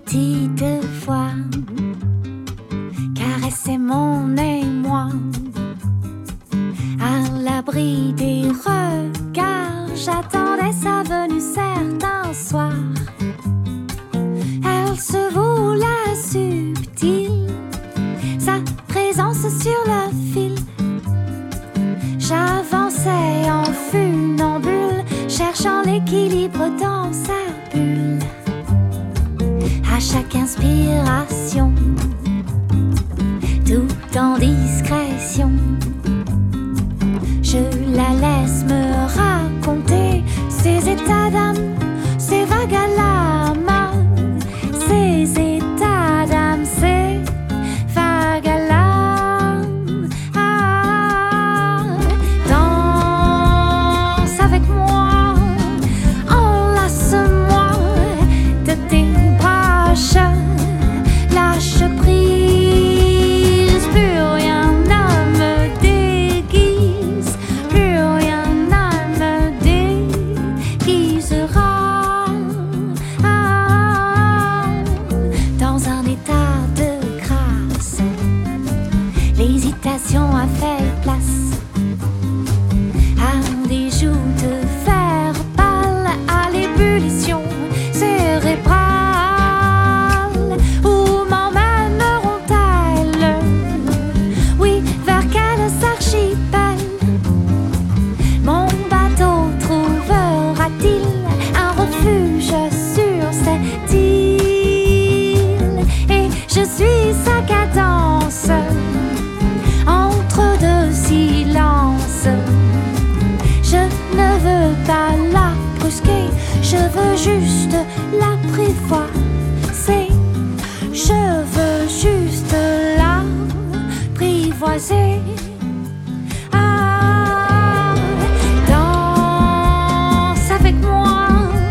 petite voix caressait mon émoi. À l'abri des regards, j'attendais sa venue certains soirs. Elle se voulait subtile, sa présence sur le fil. J'avançais en funambule, cherchant l'équilibre dans sa bulle. À chaque inspiration, tout en discrétion, je la laisse me raconter ses états d'âme, ses vagues à l'âme, ses états d'âme, ses vagues à l'âme. Danse avec moi, enlace-moi de tes broches, lâche prise, plus rien ne me déguise, plus rien ne me déguisera. Dans un état de grâce, l'hésitation a fait place à des joues de fer pâle, à l'ébullition cérébrale. Où m'emmèneront-elles? Oui, vers quels archipels mon bateau trouvera-t-il un refuge sur cette île? Et je suis sa cadence entre deux silences. Je ne veux pas la brusquer, je veux juste l'apprivoiser. Je veux juste l'apprivoiser. Danse avec moi,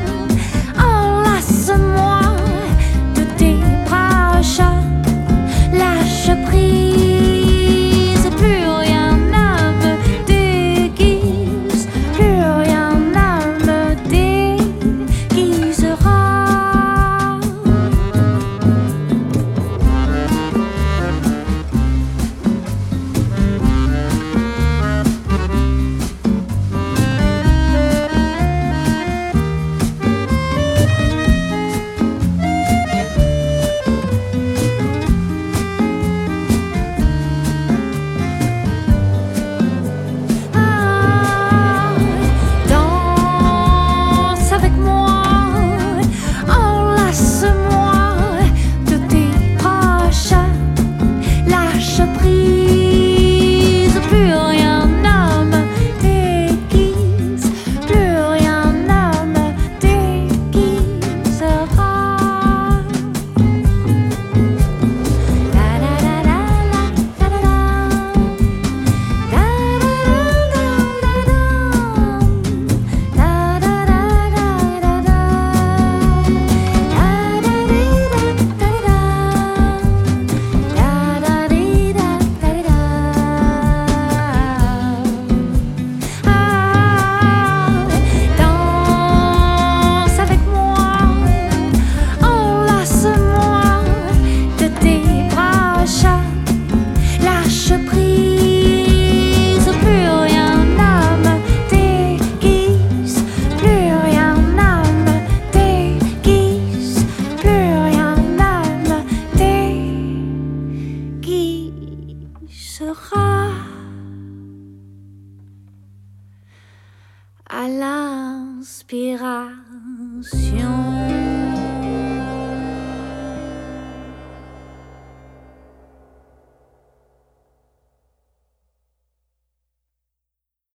enlace-moi de tes broches, lâche prise, plus rien ne me déguise, plus rien ne me déguisera. Danse avec moi, enlace-moi de tes broches, lâche prise, plus rien ne me déguise, plus rien ne me déguisera. La la la la la la Danse avec moi, enlace-moi de tes broches, lâche prise, plus rien ne me déguise, plus rien ne me déguise, plus rien ne me déguisera. À l'inspiration.